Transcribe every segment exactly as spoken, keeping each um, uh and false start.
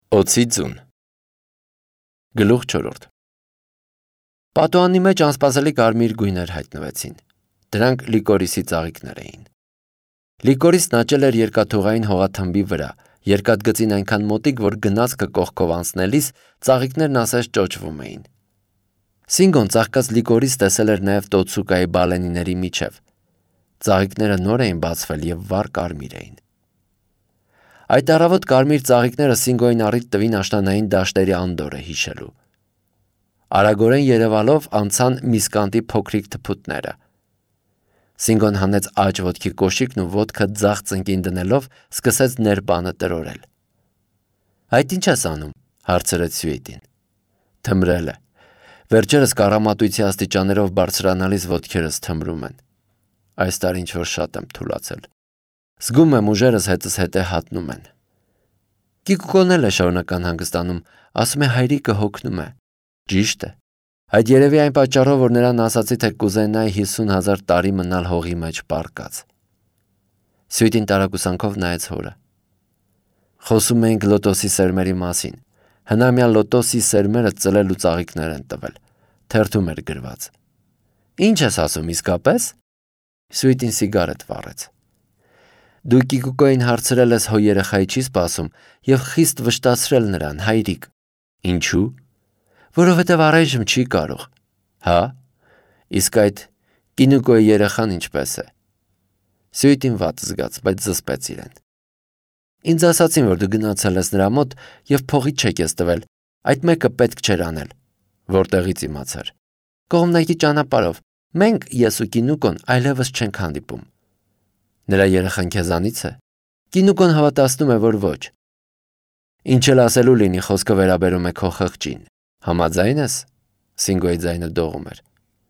Օձի ձուն Գլուխ չորրորդ Պատուհանի մեջ անսպասելի կարմիր գույներ հայտնվեցին. դրանք լիկորիսի ծաղիկներ էին։ Լիկորիսն աճել էր երկաթուղային հողաթմբի վրա, երկաթգծին այնքան մոտիկ, որ գնացքը կողքով անցնելիս ծաղիկներն ասես ճոճվում էին։ Սինգոն ծաղկած լիկորիս տեսել էր նաև տոցուկայի բալենիների միջև։ Ծաղիկները նոր էին բացվել և վառ կարմիր էին։ Այդ առավոտ կարմիր ծաղիկները Սինգոյին առիթ տվին աշնանային դաշտերի անդորրը հիշելու։ Արագորեն երևալով անցան Միսկանտի փոքրիկ թփուտները։ Սինգոն հանեց աջ ոտքի կոշիկն ու ոտքը ձախ ծնկին դնելով սկսեց ներբանը տրորել։ Այդ ի՞նչ ես անում, հարցրեց Սյուիտին։ Թմրել է։ Վերջերս կառամատույցի աստիճաններով բարձրանալիս ոտքերս թմրում են։ Այս տարի ինչ-որ շատ եմ թուլացել։ Զգում եմ ուժերս հետս հետե հատնում են։ Կիկուկոն էլ է շարունակ անհանգստանում, ասում է հայրիկը հոգնում է։ Ճիշտ է։ Այդ երևի այն պատճառով, որ նրան ասացի, թե կուզենայի հիսուն հազար տարի մնալ հողի մեջ պառկած։ Սյուիտին տարակուսանքով նայեց հորը։ Խոսում էինք լոտոսի սերմերի մասին։ Հնամյա լոտոսի սերմերը ծլել ու ծաղիկներ են տվել։ Թերթում էր գրված։ Ինչ ես ասում իսկապես։ Սյուիտին սիգարետ վառեց։ Դու Կիկուկոյին հարցրել ես հո երեխայի չի սպասում և խիստ վշտացրել նրան, հայրիկ։ Ինչու։ Որովհետև առայժմ չի կարող։ Հա։ Իսկ այդ Կինուկոյի երեխան ինչպես է։ Սյուիտին վատ զգաց, բայց զսպեց իրեն։ Ինձ ասացին, որ դու գնացել ես նրա մոտ և փողի չեք ես տվել, այդ մեկը պետք չէր անել։ Որտեղից իմացար։ Կողմնակի ճանապարհով։ Մենք, ես ու Կինուկոն, այլևս չենք հանդիպում։ Նրա երեխան քեզանից է։ Կինուկոն հավատացնում է, որ ոչ։ Ինչ էլ ասելու լինի, խոսքը վերաբերում է քո խղճին։ Համաձայն ես։ Սինգոյի ձայնը դողում էր։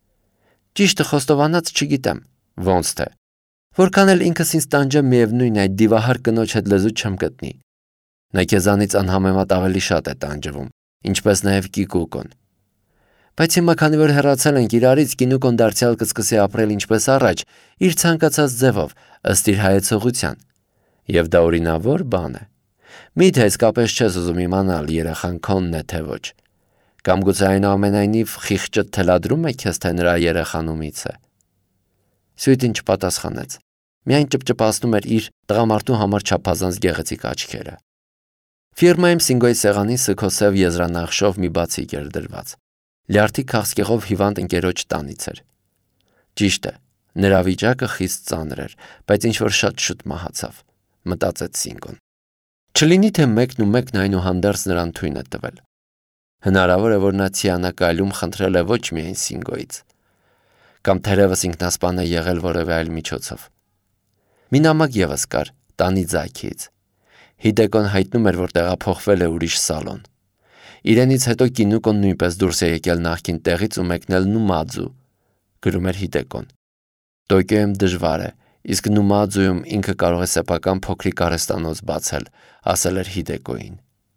Ճիշտը խոստովանած չգիտեմ։ Ոնց թե։ Որքան էլ ինքս ինձ տանջեմ, միևնույն է, այդ դիվահար կնոջ հետ լեզու չեմ գտնի։ Նա քեզանից անհամեմատ ավելի շատ է տանջվում, ինչպես նաև Կիկուկոն։ Բայց հիմա քանի որ հեռացել ենք իրարից, Կինուկոն դարձյալ կսկսի ապրել ինչպես առաջ, իր ցանկացած ձևով, ըստ իր հայեցողության։ Եվ դա օրինավոր բան է։ Միթե իսկապես չես ուզում իմանալ երեխան քոնն է թե ոչ։ Կամ գուցե այնուամենայնիվ խիղճը թելադրում է քեզ, թե նրա երեխան ումից է։ Սյուիտին չպատասխանեց։ Միայն ճպճպացնում էր իր տղամարդու համար չափազանց գեղեցիկ աչքերը։ Ֆիրմայում Սինգոյի սեղանին սգոսև եզրանախշով մի բացիկ էր դրված։ Լյարդի քաղցկեղով հիվանդ ընկերոջ տանից էր։ Ճիշտ է, նրա վիճակը խիստ ծանր էր, բայց ինչ-որ շատ շուտ մահացավ, մտածեց Սինգոն։ Չլինի թե մեկն ու մեկն այնուհանդերձ նրան թույն է տվել։ Հնարավոր է, որ նա ցիանակայլում խնդրել է ոչ միայն Սինգոյից, կամ թերևս ինքնասպան է եղել որևէ այլ միջոցով։ Մի նամակ ևս կար տանի ձայքից։ Հիդեկոն հայտնում էր, որ տեղափոխվել է ուրիշ սալոն։ Իրենից հետո Կինուկոն նույնպես դուրս է եկել նախկին տեղից ու մեկնել Նումաձու, գրում էր Հիդեկոն։ Տոկիոյում դժվար է, իսկ Նումաձուում ինքը կարող է սեփական փոքրիկ արհեստանոց բացել, ասել էր Հիդեկոյին։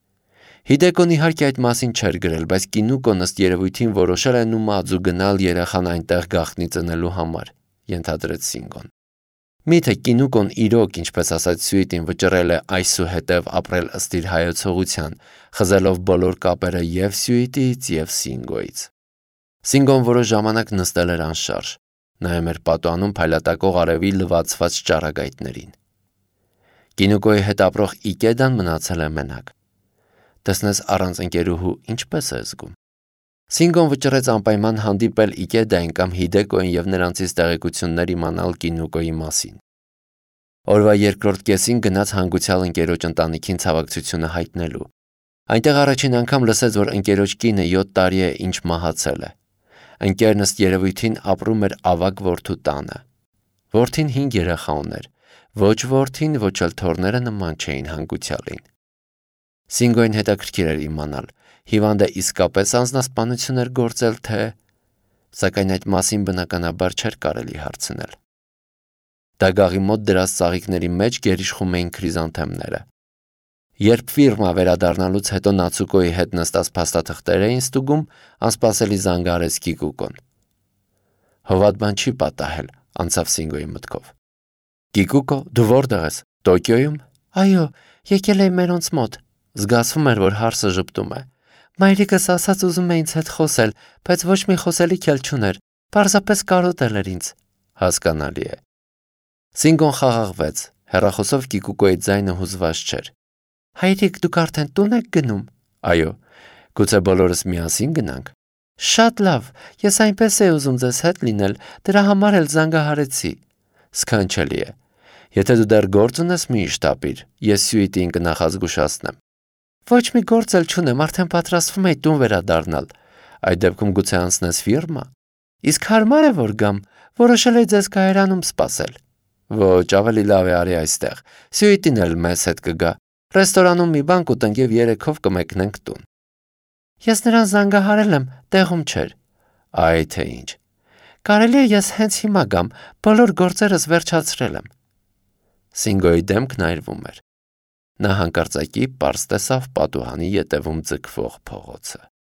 Հիդեկոն իհարկե այդ մասին չէր գրել, բայց Կինուկոն ըստ երևույթին որոշել է Նումաձու գնալ երեխան այնտեղ գաղտնի ծնելու համար, ենթադրեց Սինգոն։ Միթե Կինուկոն իրոք, ինչպես ասաց Սյուիտին, վճռել է այսուհետև ապրել ըստ իր հայեցողության, խզելով բոլոր կապերը և Սյուիտից, և Սինգոյից։ Սինգոն որոշ ժամանակ նստել էր անշարժ, նայում էր պատուհանում փայլատակող արևի լվացված ճառագայթներին։ Կինուկոյի հետ ապրող Իկեդան մնացել է մենակ։ Տեսնես առանց ընկերուհու ինչպես է զգում։ Սինգոն վճռեց անպայման հանդիպել Իկեդային կամ Հիդեկոյին և նրանցից տեղեկություններ իմանալ Կինուկոյի մասին։ Օրվա երկրորդ կեսին գնաց հանգուցյալ ընկերոջ ընտանիքին ցավակցությունը հայտնելու։ Այնտեղ առաջին անգամ լսեց, որ ընկերոջ կինը յոթ տարի է ինչ մահացել է։ Ընկերն ըստ երևույթին ապրում էր ավագ որդու տանը։ Որդին հինգ երեխա ուներ։ Ոչ որդին, ոչ էլ թոռները նման չէին հանգուցյալին։ Սինգոյին հետաքրքիր էր իմանալ, հիվանդը իսկապես անձնասպանություն էր գործել, թե… Սակայն այդ մասին բնականաբար չէր կարելի հարցնել։ Դագաղի մոտ դրած ծաղիկների մեջ գերիշխում էին քրիզանթեմները։ Երբ ֆիրմա վերադառնալուց հետո Նացուկոյի հետ նստած փաստաթղթեր էին ստուգում, անսպասելի զանգահարեց Կիկուկոն։ Հովատ բան չի պատահել, անցավ Սինգոյի մտքով։ Կիկուկո, դու որտեղ ես։ Տոկիոյում։ Այո, եկել եմ մերոնց մոտ։ Զգացվում էր, որ հարսը ժպտում է։ Մայրիկս ասաց ուզում է ինձ հետ խոսել, բայց ոչ մի խոսելիք էլ չուներ, պարզապես կարոտել էր ինձ։ Հասկանալի է։ Սինգոն խաղաղվեց, հեռախոսով Կիկուկոյի ձայնը հուզված չէր։ Հայրիկ, դուք արդեն տուն եք գնում։ Այո, գուցե բոլորս միասին գնանք։ Շատ լավ, ես այնպես էի ուզում ձեզ հետ լինել, դրա համար էլ զանգահարեցի։ Սքանչելի է։ Եթե դու դեռ գործ ունես, մի շտապիր, ես Սյուիտին կնախազգուշացնեմ։ Ոչ մի գործ էլ չունեմ, արդեն պատրաստվում էի տուն վերադառնալ։ Այդ դեպքում գուցե անցնես ֆիրմա։ Իսկ հարմար է որ գամ, որոշել էի ձեզ կայարանում սպասել։ Ոչ, ավելի լավ է արի այստեղ։ Սյուիտին էլ մեզ հետ կգա։ Ռեստորանում մի բան կուտենք եւ երեքով կմեկնենք տուն։ Ես նրան զանգահարել եմ, տեղում չէր։ Այ թե ինչ։ Կարելի է ես հենց հիմա գամ, բոլոր գործերս վերջացրել եմ։ Սինգոյի դեմքն այրվում էր։ Նա հանկարծակի պարզ տեսավ պատուհանի ետևում ձգվող փողոցը։